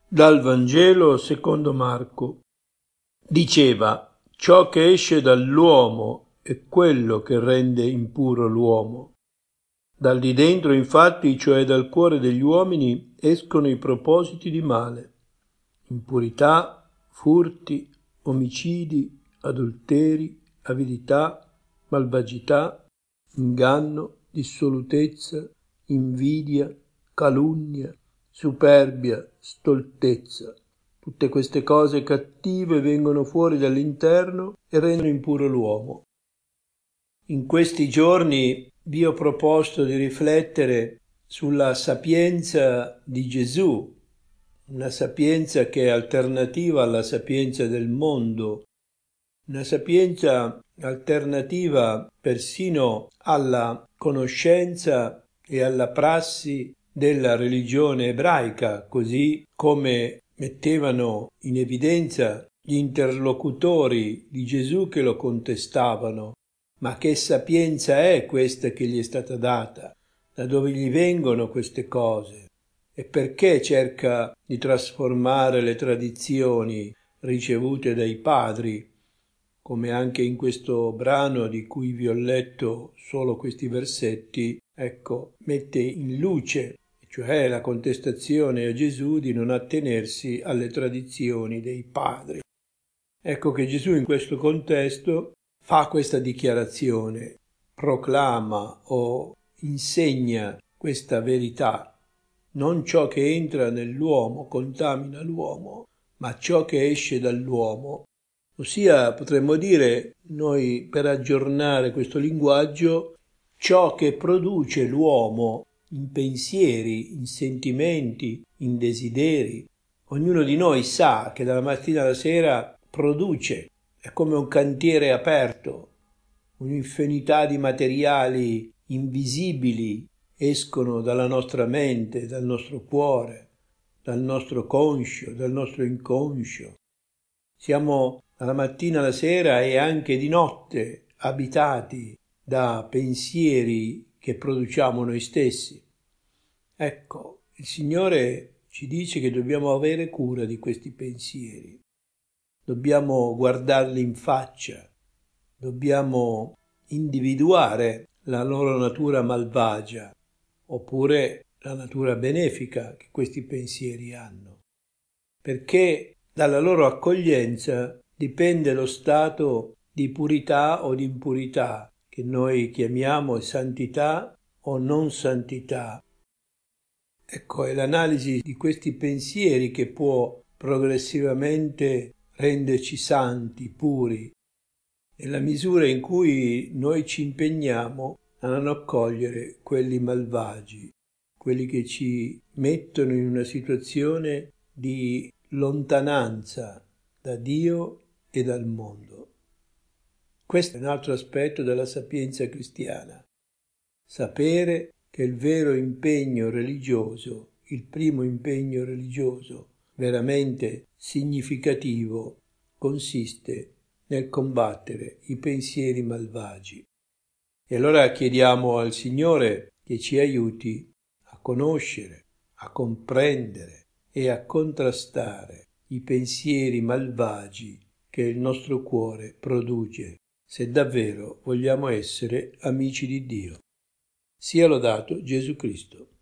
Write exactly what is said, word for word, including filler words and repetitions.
Dal Vangelo secondo Marco. Diceva: ciò che esce dall'uomo è quello che rende impuro l'uomo. Dal di dentro, infatti, cioè dal cuore degli uomini, escono i propositi di male: impurità, furti, omicidi, adulteri, avidità, malvagità, inganno, dissolutezza, invidia, calunnia, superbia, stoltezza. Tutte queste cose cattive vengono fuori dall'interno e rendono impuro l'uomo. In questi giorni vi ho proposto di riflettere sulla sapienza di Gesù, una sapienza che è alternativa alla sapienza del mondo, una sapienza alternativa persino alla conoscenza e alla prassi della religione ebraica, così come mettevano in evidenza gli interlocutori di Gesù che lo contestavano. Ma che sapienza è questa che gli è stata data? Da dove gli vengono queste cose? E perché cerca di trasformare le tradizioni ricevute dai padri, come anche in questo brano di cui vi ho letto solo questi versetti, ecco, mette in luce, cioè la contestazione a Gesù di non attenersi alle tradizioni dei padri. Ecco che Gesù in questo contesto fa questa dichiarazione, proclama o insegna questa verità. Non ciò che entra nell'uomo contamina l'uomo, ma ciò che esce dall'uomo. Ossia, potremmo dire, noi per aggiornare questo linguaggio, ciò che produce l'uomo in pensieri, in sentimenti, in desideri. Ognuno di noi sa che dalla mattina alla sera produce, è come un cantiere aperto, un'infinità di materiali invisibili escono dalla nostra mente, dal nostro cuore, dal nostro conscio, dal nostro inconscio. Siamo dalla mattina alla sera e anche di notte abitati da pensieri che produciamo noi stessi. Ecco, il Signore ci dice che dobbiamo avere cura di questi pensieri. Dobbiamo guardarli in faccia, dobbiamo individuare la loro natura malvagia oppure la natura benefica che questi pensieri hanno, perché dalla loro accoglienza dipende lo stato di purità o di impurità che noi chiamiamo santità o non santità. Ecco, è l'analisi di questi pensieri che può progressivamente renderci santi, puri, nella misura in cui noi ci impegniamo a non accogliere quelli malvagi, quelli che ci mettono in una situazione di lontananza da Dio e dal mondo. Questo è un altro aspetto della sapienza cristiana. Sapere che il vero impegno religioso, il primo impegno religioso veramente significativo, consiste nel combattere i pensieri malvagi. E allora chiediamo al Signore che ci aiuti a conoscere, a comprendere e a contrastare i pensieri malvagi che il nostro cuore produce, se davvero vogliamo essere amici di Dio. Sia lodato Gesù Cristo.